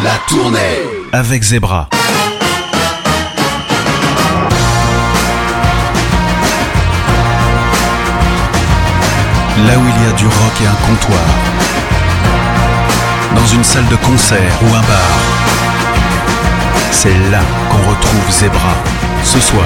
La tournée avec Zebra. Là où il y a du rock et un comptoir, dans une salle de concert ou un bar, c'est là qu'on retrouve Zebra, ce soir.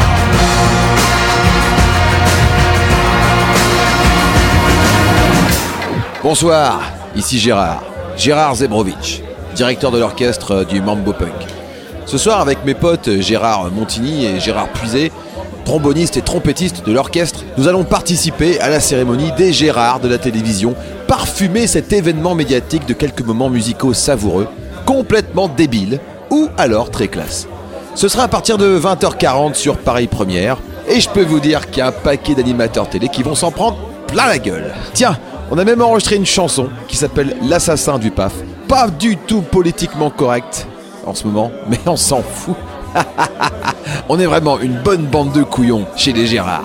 Bonsoir, ici Gérard Zebrovitch, directeur de l'orchestre du Mambo Punk. Ce soir, avec mes potes Gérard Montigny et Gérard Puiset, trombonistes et trompettistes de l'orchestre, nous allons participer à la cérémonie des Gérards de la télévision, parfumer cet événement médiatique de quelques moments musicaux savoureux, complètement débiles ou alors très classe. Ce sera à partir de 20h40 sur Paris Première, et je peux vous dire qu'il y a un paquet d'animateurs télé qui vont s'en prendre plein la gueule. Tiens, on a même enregistré une chanson qui s'appelle L'assassin du PAF. Pas du tout politiquement correct en ce moment, mais on s'en fout. On est vraiment une bonne bande de couillons chez les Gérards.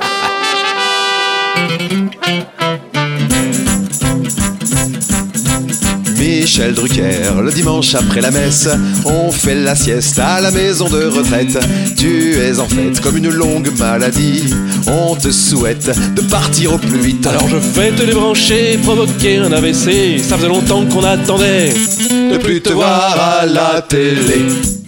Michel Drucker, le dimanche après la messe, on fait la sieste à la maison de retraite. Tu es en fait comme une longue maladie, on te souhaite de partir au plus vite. Alors je vais te débrancher, provoquer un AVC, ça faisait longtemps qu'on attendait de plus te voir à la télé.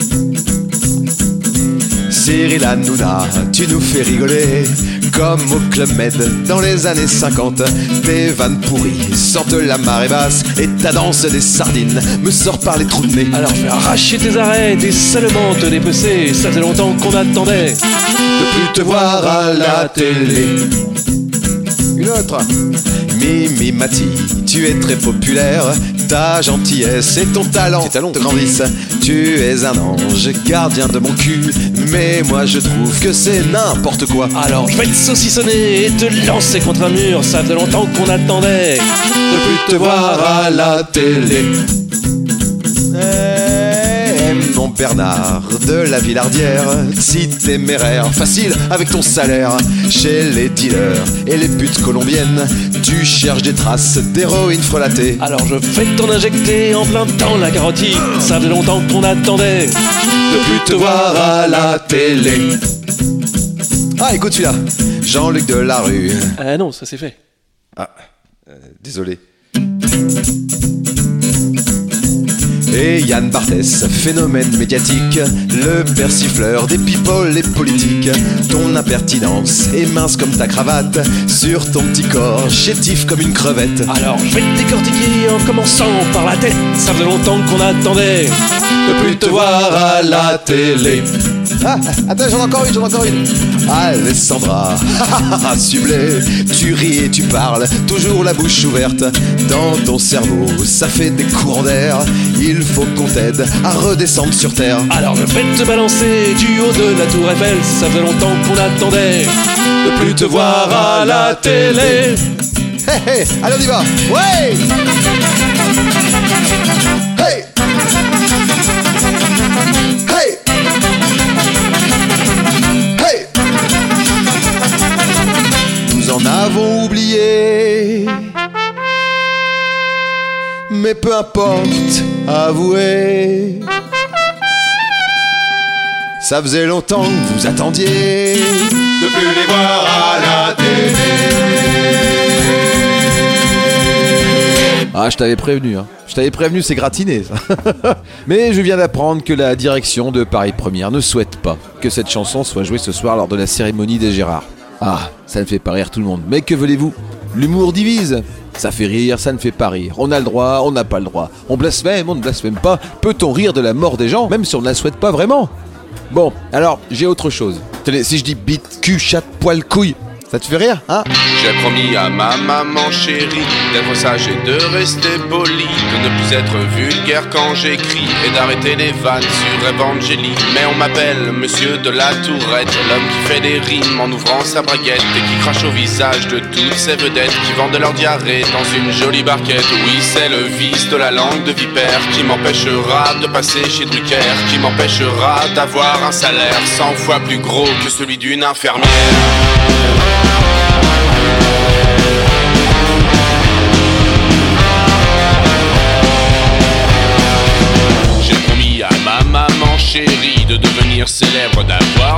Cyril Hanouna, tu nous fais rigoler comme au Club Med dans les années 50. Tes vannes pourries sortent la marée basse et ta danse des sardines me sort par les trous de nez. Alors je vais arracher tes arêtes et seulement te dépecer, ça faisait longtemps qu'on attendait de plus te voir à la télé. Une autre. Mimi Mati, tu es très populaire, ta gentillesse et ton talent te grandissent. Tu es un ange, gardien de mon cul, mais moi je trouve que c'est n'importe quoi. Alors je vais te saucissonner et te lancer contre un mur, ça faisait longtemps qu'on attendait de plus te voir à la télé. Mon Bernard de la Villardière, si téméraire, facile avec ton salaire. Chez les dealers et les putes colombiennes, tu cherches des traces d'héroïne frelatée. Alors je vais t'en injecter en plein temps la carotide, ça faisait longtemps qu'on attendait de plus te voir à la télé. Ah, écoute celui-là, Jean-Luc Delarue. Ah non, ça c'est fait. Ah, désolé. Et Yann Barthès, phénomène médiatique, le persifleur des people et politiques. Ton impertinence est mince comme ta cravate, sur ton petit corps chétif comme une crevette. Alors je vais te décortiquer en commençant par la tête, ça faisait longtemps qu'on attendait de plus te voir à la télé. Ah, attends, j'en ai encore une. Alessandra, sublé, tu ris et tu parles, toujours la bouche ouverte. Dans ton cerveau, ça fait des courants d'air. Il faut qu'on t'aide à redescendre sur terre. Alors je vais te balancer du haut de la tour Eiffel, ça fait longtemps qu'on attendait de plus te voir à la télé. Hey, hey, allez on y va. Ouais. Hey. Hey. Hey. Nous en avons oublié, mais peu importe, avouez, ça faisait longtemps que vous attendiez de plus les voir à la télé. Ah, je t'avais prévenu, hein. C'est gratiné, ça. Mais je viens d'apprendre que la direction de Paris Première ne souhaite pas que cette chanson soit jouée ce soir lors de la cérémonie des Gérards. Ah, ça ne fait pas rire tout le monde. Mais que voulez-vous ? L'humour divise. Ça fait rire, ça ne fait pas rire. On a le droit, on n'a pas le droit. On blasphème, on ne blasphème pas. Peut-on rire de la mort des gens, même si on ne la souhaite pas vraiment ? Bon, alors, j'ai autre chose. Tenez, si je dis bite, cul, chatte, poil, couille, ça te fait rire, hein ? J'ai promis à ma maman chérie d'être sage et de rester poli, de ne plus être vulgaire quand j'écris et d'arrêter les vannes sur Evangélie. Mais on m'appelle Monsieur de la Tourette, l'homme qui fait des rimes en ouvrant sa braguette et qui crache au visage de toutes ces vedettes qui vendent leur diarrhée dans une jolie barquette. Oui, c'est le vice de la langue de vipère qui m'empêchera de passer chez Drucker, qui m'empêchera d'avoir un salaire 100 fois plus gros que celui d'une infirmière. J'ai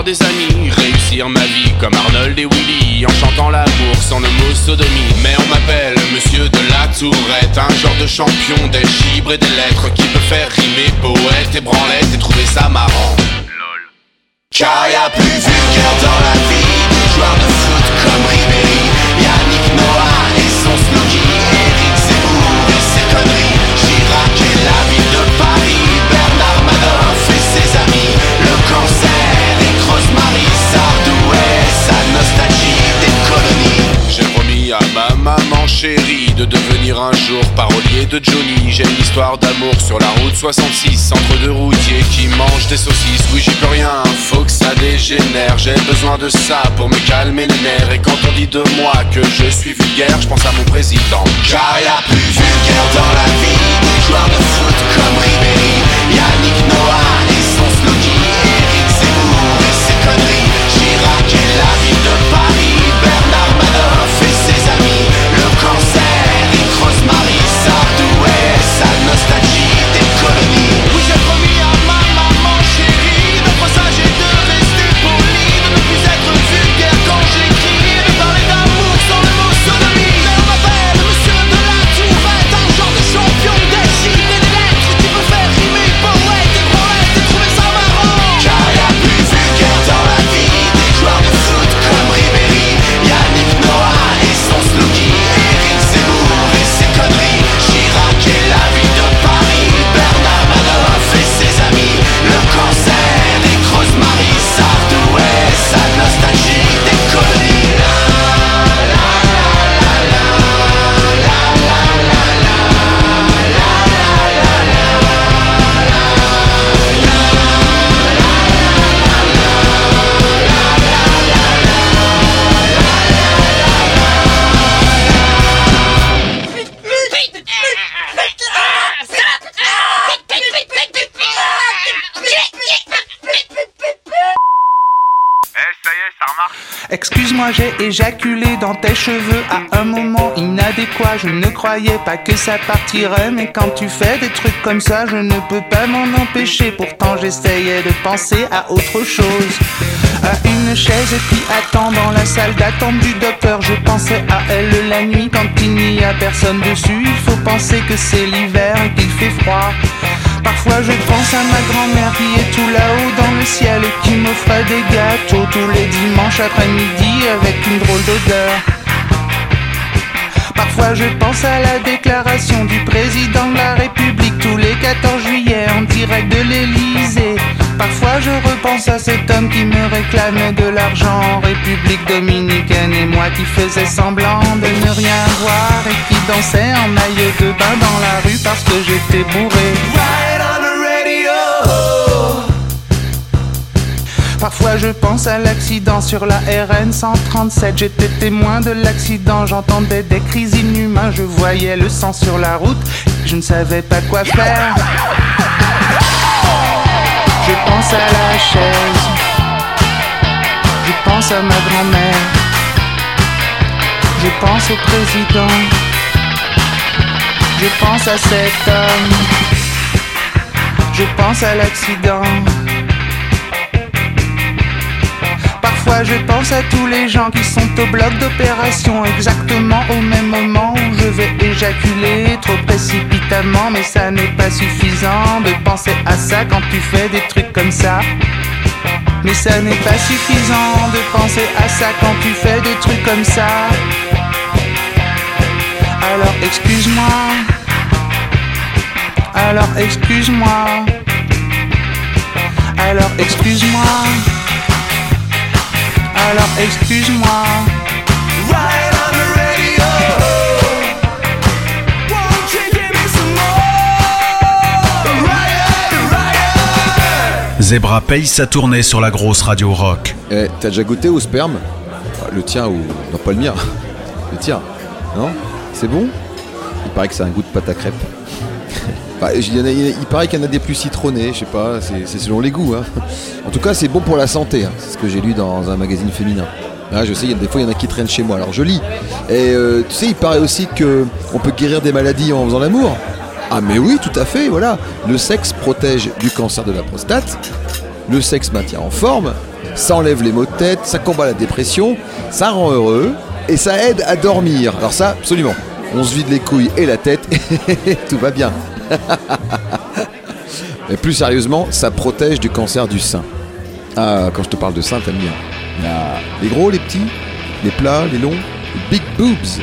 des amis, réussir ma vie comme Arnold et Willy, en chantant l'amour sans le mot sodomie. Mais on m'appelle monsieur de la Tourette, un genre de champion des gibres et des lettres qui peut faire rimer poète et branlette et trouver ça marrant. Lol. Car y'a plus vulgaire dans la vie, des joueurs de foot comme Ribéry, Yannick Noah et son sloggy, Éric Zemmour et ses conneries, Chirac et la ville de Paris, Bernard Madoff et ses amis, le cancer et Rosemary, Sardou et sa nostalgie des colonies. J'ai promis à ma maman chérie de devenir un jour parolier de Johnny. J'ai une histoire d'amour sur la route 66, entre deux routiers qui mangent des saucisses. Oui, j'y peux rien, faut que ça dégénère. J'ai besoin de ça pour me calmer les nerfs. Et quand on dit de moi que je suis vulgaire, je pense à mon président. Car y'a plus vulgaire dans la vie, des joueurs de foot comme Ribéry, Yannick Noah et son sloggy, Éric Zemmour et ses conneries, Chirac et la ville de Paris, Bernard Madoff et ses amis, le cancer et Rosemary, Sardou et sa nostalgie des colonies. Oui, j'ai promis à ma maman chérie d'être sage et de rester poli, de ne plus être vulgaire quand j'écris, de parler d'amour sans le mot sodomie. Mais on m'appelle monsieur de la Tourette, un genre de champion des gibres et des lettres qui peut faire rimer poète et branlette et trouver ça marrant. Car y'a plus vulgaire dans la vie, des joueurs de foot comme Ribéry, Yannick Noah et son sloggy, Éric Zemmour et ses conneries, Chirac et la ville de Paris, Bernard Madoff et ses amis, le cancer et Rosemary, Sardou et sa nostalgie des colonies. Excuse-moi, j'ai éjaculé dans tes cheveux à un moment inadéquat. Je ne croyais pas que ça partirait, mais quand tu fais des trucs comme ça, je ne peux pas m'en empêcher. Pourtant j'essayais de penser à autre chose, à une chaise qui attend dans la salle d'attente du docteur. Je pensais à elle la nuit quand il n'y a personne dessus. Il faut penser que c'est l'hiver et qu'il fait froid. Parfois je pense à ma grand-mère qui est tout là-haut dans le ciel et qui m'offrait des gâteaux tous les dimanches après-midi avec une drôle d'odeur. Parfois je pense à la déclaration du président de la République tous les 14 juillet en direct de l'Elysée. Parfois je repense à cet homme qui me réclamait de l'argent en République dominicaine et moi qui faisais semblant de ne rien voir et qui dansait en maillot de bain dans la rue parce que j'étais bourré. Parfois je pense à l'accident sur la RN 137. J'étais témoin de l'accident, j'entendais des cris inhumains. Je voyais le sang sur la route, je ne savais pas quoi faire. Je pense à la chaise, je pense à ma grand-mère, je pense au président, je pense à cet homme, je pense à l'accident. Parfois je pense à tous les gens qui sont au bloc d'opération exactement au même moment où je vais éjaculer trop précipitamment. Mais ça n'est pas suffisant de penser à ça quand tu fais des trucs comme ça. Mais ça n'est pas suffisant de penser à ça quand tu fais des trucs comme ça. Alors excuse-moi, alors excuse-moi, alors excuse-moi. Alors excuse-moi. Right on the radio. Won't you give me some more? Riot. Zebra paye sa tournée sur la grosse radio rock. Eh, t'as déjà goûté au sperme? Le tien ou... Non, pas le mien. Le tien. Non? C'est bon? Il paraît que c'est un goût de pâte à crêpes. Bah, il paraît qu'il y en a des plus citronnés, je sais pas, c'est selon les goûts. Hein. En tout cas, c'est bon pour la santé, hein. C'est ce que j'ai lu dans un magazine féminin. Ah, je sais, des fois, il y en a qui traînent chez moi, alors je lis. Et tu sais, il paraît aussi qu'on peut guérir des maladies en faisant l'amour. Ah mais oui, tout à fait, voilà. Le sexe protège du cancer de la prostate, le sexe maintient en forme, ça enlève les maux de tête, ça combat la dépression, ça rend heureux et ça aide à dormir. Alors ça, absolument. On se vide les couilles et la tête et tout va bien. Mais plus sérieusement, ça protège du cancer du sein. Ah, quand je te parle de sein, t'aimes bien. Il y a les gros, les petits, les plats, les longs, les big boobs.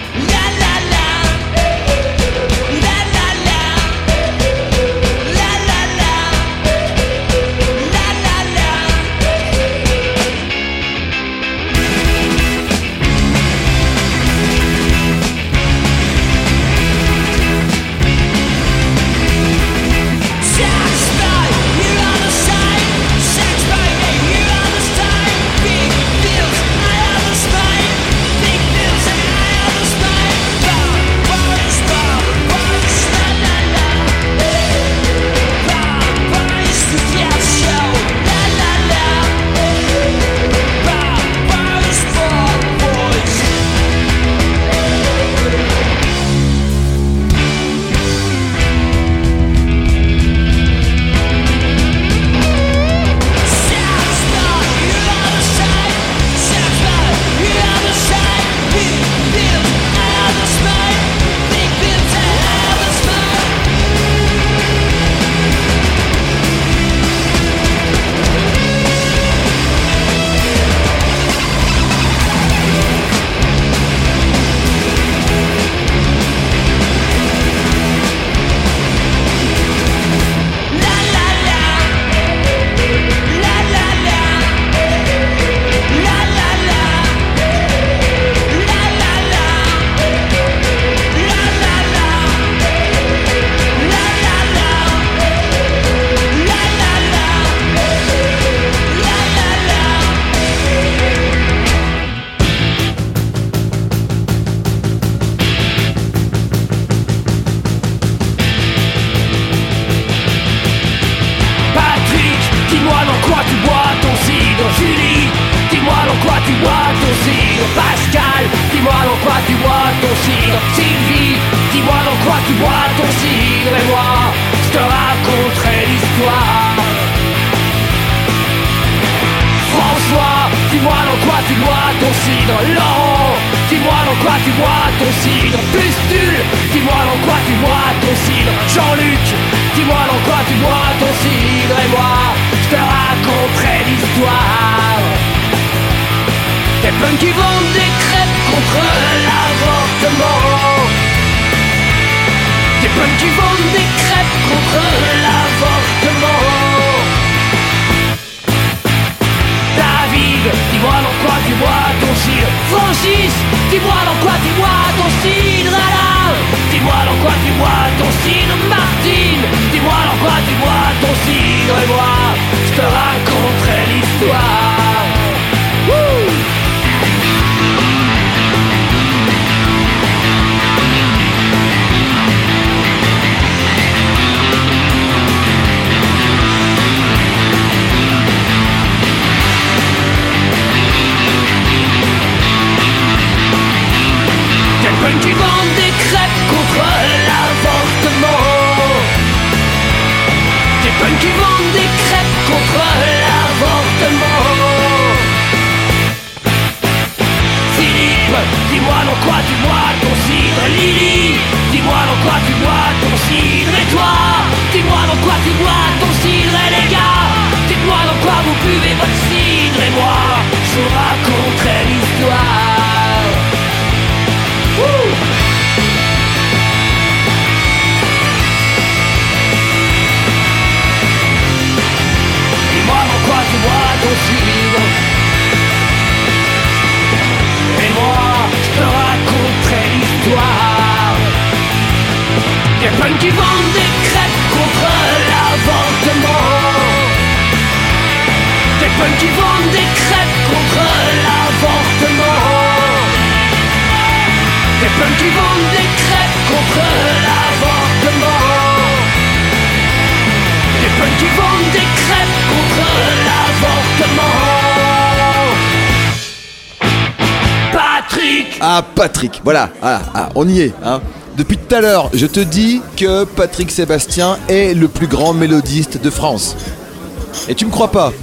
Ah, Patrick, voilà, on y est. Hein. Depuis tout à l'heure, je te dis que Patrick Sébastien est le plus grand mélodiste de France. Et tu me crois pas?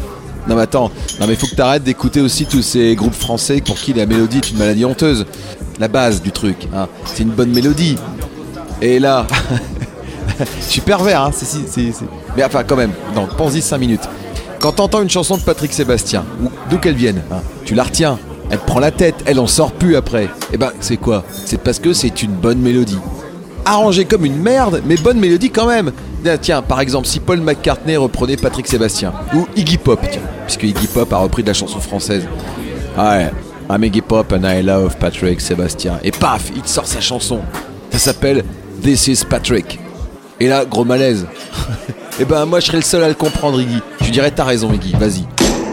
Non mais attends, non mais faut que t'arrêtes d'écouter aussi tous ces groupes français pour qui la mélodie est une maladie honteuse. La base du truc, hein, c'est une bonne mélodie. Et là, je suis pervers, hein, c'est. Mais enfin quand même, donc pense-y 5 minutes. Quand t'entends une chanson de Patrick Sébastien, d'où qu'elle vienne, hein, tu la retiens, elle te prend la tête, elle en sort plus après. Et ben c'est quoi ? C'est parce que c'est une bonne mélodie. Arrangée comme une merde, mais bonne mélodie quand même. Tiens, par exemple, si Paul McCartney reprenait Patrick Sébastien, ou Iggy Pop, tiens, puisque Iggy Pop a repris de la chanson française. Ouais, I'm Iggy Pop and I love Patrick Sébastien. Et paf, il te sort sa chanson. Ça s'appelle This is Patrick. Et là, gros malaise. Et ben moi je serais le seul à le comprendre, Iggy. Je dirais t'as raison, Iggy, vas-y.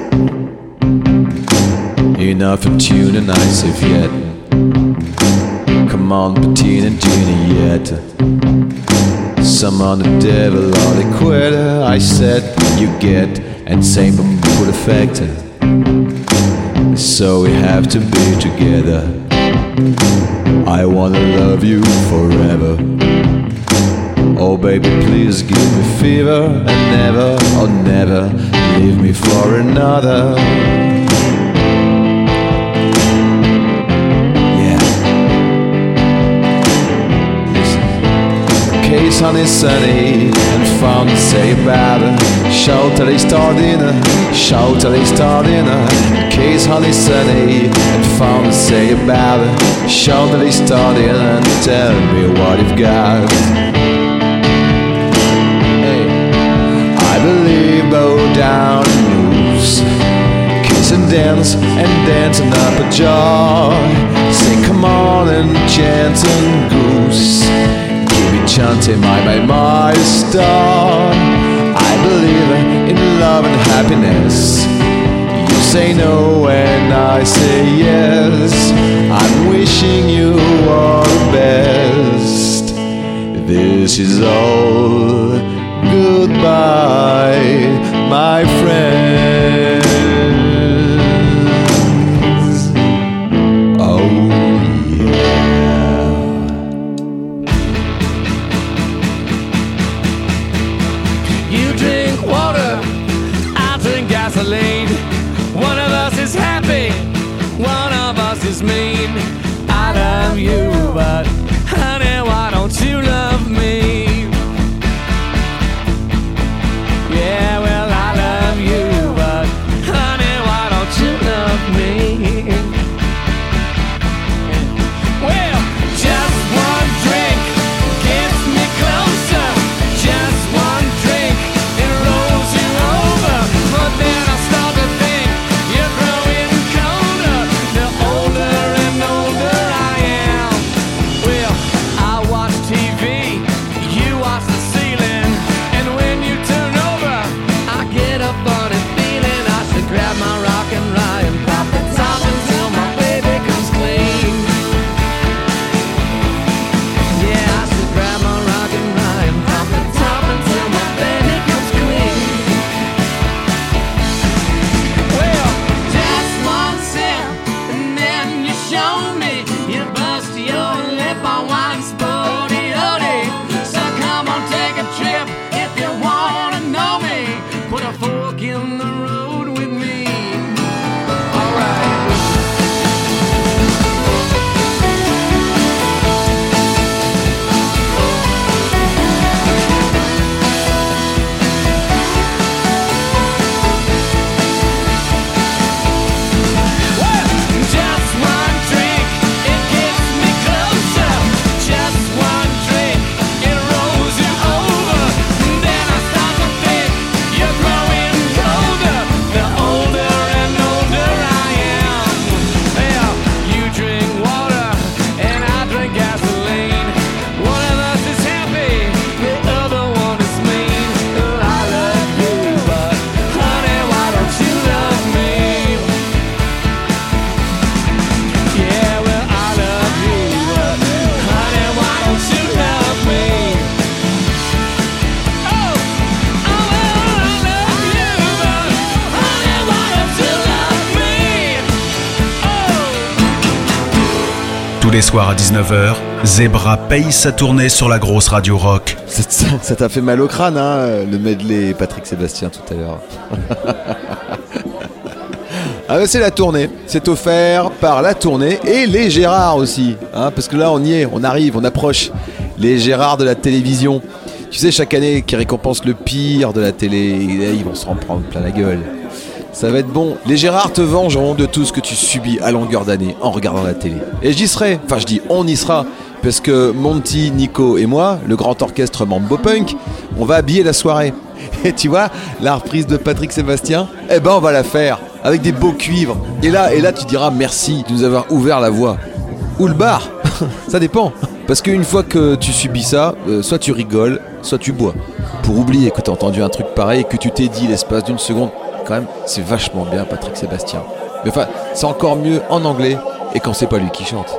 Enough of tune and ice if yet. Come on, Bettina and Juliet. Some on the devil or the quitter. I said you get and same full effect. So we have to be together. I wanna love you forever. Oh baby, please give me fever and never, oh never leave me for another. Yeah. Listen. Case honey sunny and found to say about it. Shout till they start dinner, shout till they start dinner. Case honey sunny and found to say about it. Shout till they start dinner and tell me what you've got. I believe bow down and loose. Kiss and dancing up a jaw. Say come on and chant and goose. Give me chanting my star. I believe in love and happiness. You say no and I say yes. I'm wishing you all the best. This is all. Goodbye, my friends. Oh yeah. You drink water, I drink gasoline. One of us is happy, one of us is mean. I love you, but honey, why don't you love me? Yeah, well, I love you, but honey, why don't you love me? Well, just one drink gets me closer. Just one drink, it les soirs à 19h, Zebra paye sa tournée sur la grosse radio rock. Ça t'a fait mal au crâne, hein, le medley Patrick Sébastien tout à l'heure. Ah bah c'est la tournée, c'est offert par la tournée et les Gérard aussi, hein, parce que là on y est, on arrive, on approche les Gérard de la télévision. Tu sais, chaque année qui récompense le pire de la télé, et là, ils vont s'en prendre plein la gueule. Ça va être bon. Les Gérard te vengeront de tout ce que tu subis à longueur d'année en regardant la télé. Et j'y serai, enfin je dis on y sera, parce que Monty, Nico et moi, le grand orchestre Mambo Punk, on va habiller la soirée. Et tu vois, la reprise de Patrick Sébastien, eh ben on va la faire avec des beaux cuivres. Et là tu diras merci de nous avoir ouvert la voie. Ou le bar, ça dépend. Parce qu'une fois que tu subis ça, soit tu rigoles, soit tu bois. Pour oublier que t'as entendu un truc pareil et que tu t'es dit l'espace d'une seconde, quand même, c'est vachement bien Patrick Sébastien. Mais enfin, c'est encore mieux en anglais et quand c'est pas lui qui chante.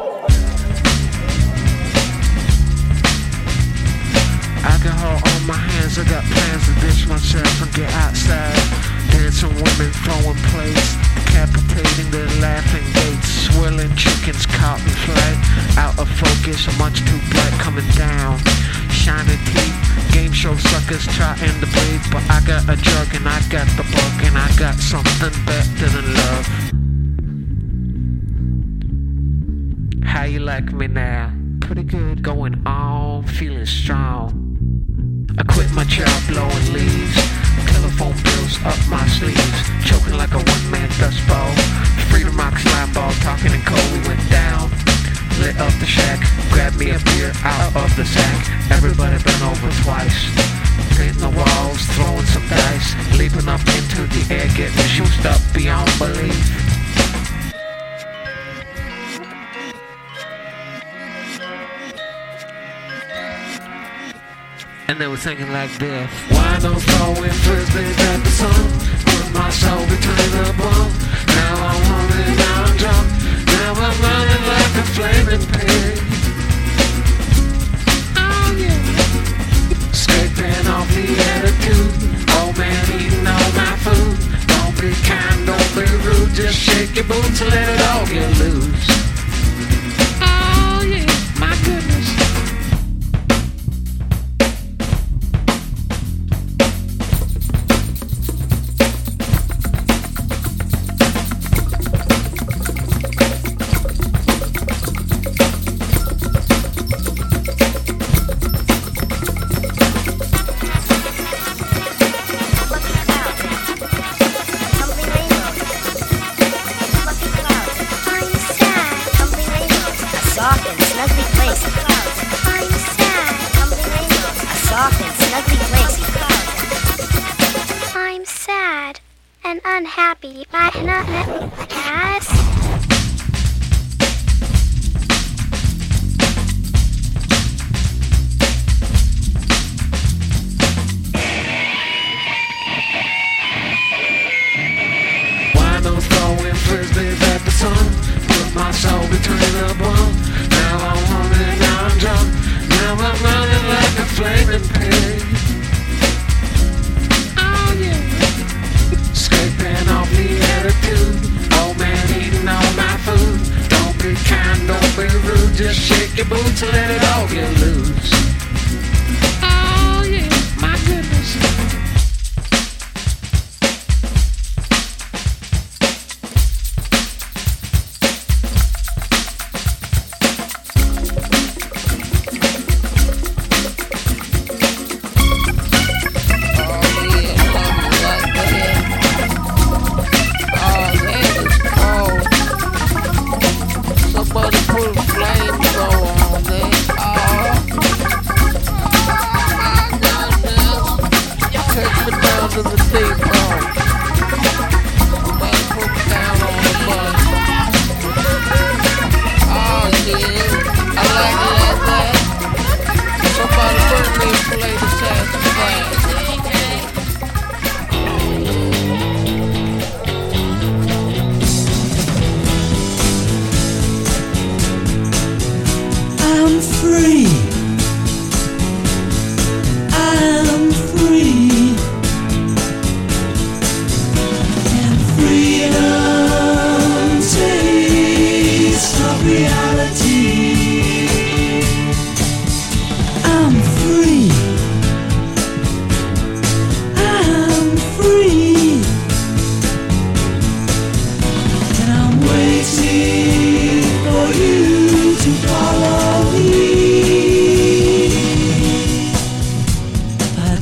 Alcohol on my hands, I got plans to ditch myself and get outside. Dancing women throwing plates, decapitating their laughing gates, swirling chickens caught in flight, out of focus, much too bright coming down. Shining teeth, game show suckers trying to breathe, but I got a drug and I got the bug and I got something better than love. How you like me now? Pretty good, going on, feeling strong. I quit my job blowing leaves, telephone bills up my sleeves, choking like a one-man dust bowl. Freedom rocks, line ball, talking in cold, we went down. Lit up the shack, grabbed me a beer out of the sack. Everybody been over twice, painting the walls, throwing some dice, leaping up into the air, getting juiced up beyond belief. And they were singing like this. Why don't throwing frisbees at the sun? Put my soul between the bone. Now I'm hungry, now I'm drunk. Now I'm running like a flaming pig. Oh yeah. Scraping off the attitude. Old man eating all my food. Don't be kind, don't be rude. Just shake your boots and let it all get loose. Oh yeah, my goodness. Unhappy, but not yes. Why no throwing frisbees at the sun? Put my soul between the bone. Now I'm hungry, now I'm drunk. Now I'm running like a flaming pig. Oh yeah. Scraping off the attitude. Old man eating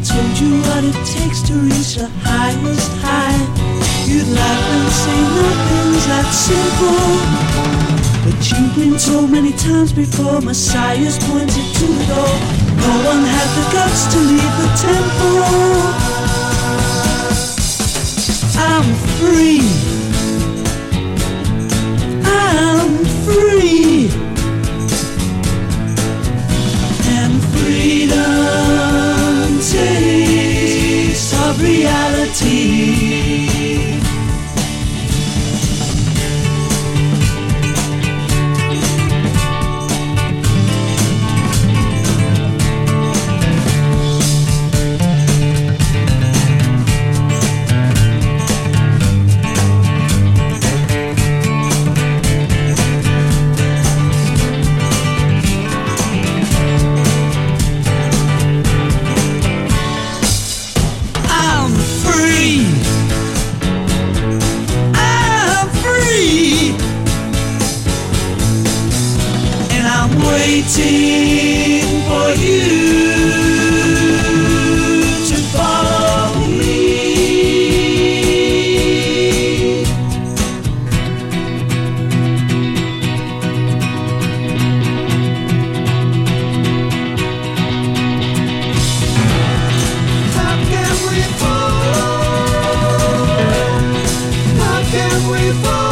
told you what it takes to reach the highest high, you'd laugh and say nothing's that simple. But you've been told many times before, Messiah's pointed to the door. No one had the guts to leave the temple. I'm free. I'm free. And freedom tastes of reality. Waiting for you to follow me. How can we follow? How can we follow?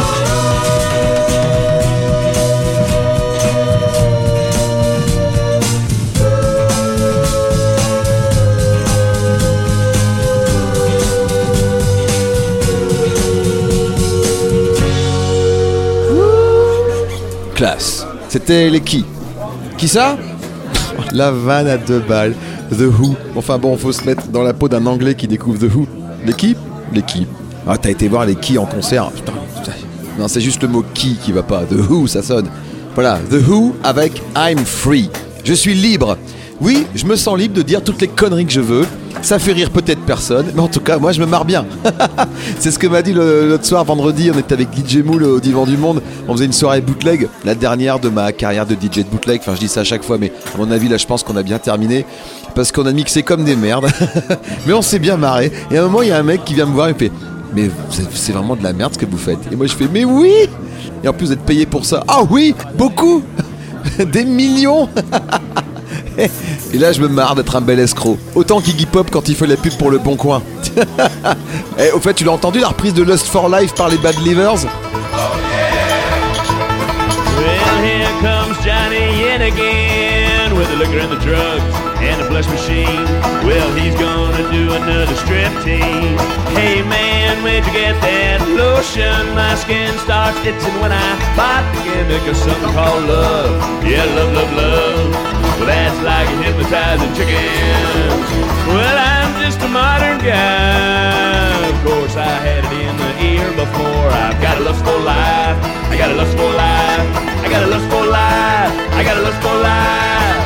Classe. C'était les qui ça? La vanne à 2 balles. The Who. Enfin bon, faut se mettre dans la peau d'un Anglais qui découvre The Who. Les qui? Ah, t'as été voir les qui en concert? Putain. Non, c'est juste le mot qui va pas. The Who, ça sonne. Voilà, The Who avec I'm Free. Je suis libre. Oui, je me sens libre de dire toutes les conneries que je veux. Ça fait rire peut-être personne, mais en tout cas, moi, je me marre bien. C'est ce que m'a dit l'autre soir, vendredi. On était avec DJ Moule au Divan du Monde. On faisait une soirée bootleg, la dernière de ma carrière de DJ de bootleg. Enfin, je dis ça à chaque fois, mais à mon avis, là, je pense qu'on a bien terminé. Parce qu'on a mixé comme des merdes. Mais on s'est bien marré. Et à un moment, il y a un mec qui vient me voir et me fait: mais c'est vraiment de la merde ce que vous faites. Et moi, je fais: mais oui! Et en plus, vous êtes payé pour ça. Ah oui, beaucoup! Des millions! Et là je me marre d'être un bel escroc. Autant qu'Iggy Pop quand il fait la pub pour Le Bon Coin. Et au fait, tu l'as entendu la reprise de Lust for Life par les Bad Livers? Well, here comes Johnny in again with the liquor and the drugs and the flush machine. Well, he's gonna do another striptease. Hey man, where'd you get that lotion? My skin starts itching when I bite the gimmick of something called love. Yeah, love, love, love. Well, that's like a hypnotizing chicken. Well, I'm just a modern guy. Of course, I had it in the ear before. I've got a lustful life. I got a lustful life. I got a lustful life. I got a lustful life.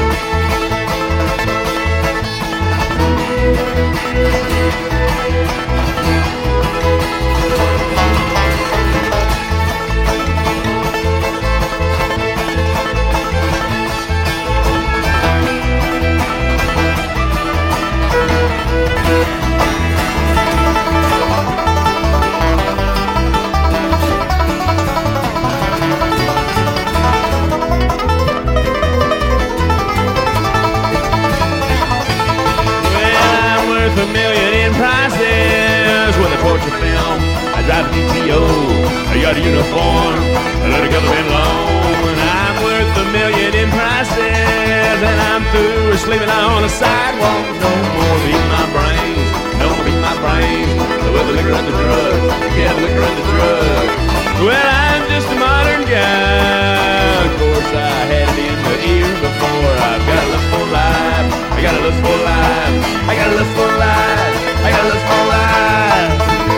$1 million in prices with a torture film. I drive a DTO, I got a uniform, I let a government loan. I'm worth $1 million in prices, and I'm through sleeping on a sidewalk. No more beating my brains, no more beating my brains. With the liquor and the drugs, yeah, the liquor and the drugs. Well, I'm just a modern guy. Of course, I had it in the ear before. I've got a lustful life. I got a lustful life. I got a lustful life. I got a lustful life.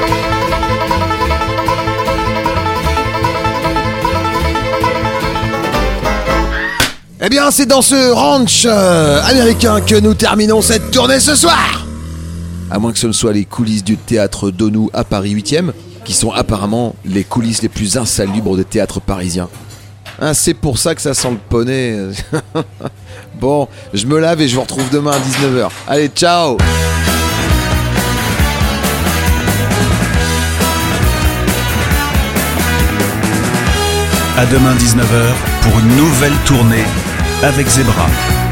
Eh bien, c'est dans ce ranch américain que nous terminons cette tournée ce soir. À moins que ce ne soit les coulisses du théâtre Donou à Paris 8e, qui sont apparemment les coulisses les plus insalubres des théâtres parisiens. Ah, c'est pour ça que ça sent le poney. Bon, je me lave et je vous retrouve demain à 19h. Allez, ciao. À demain 19h pour une nouvelle tournée avec Zebra.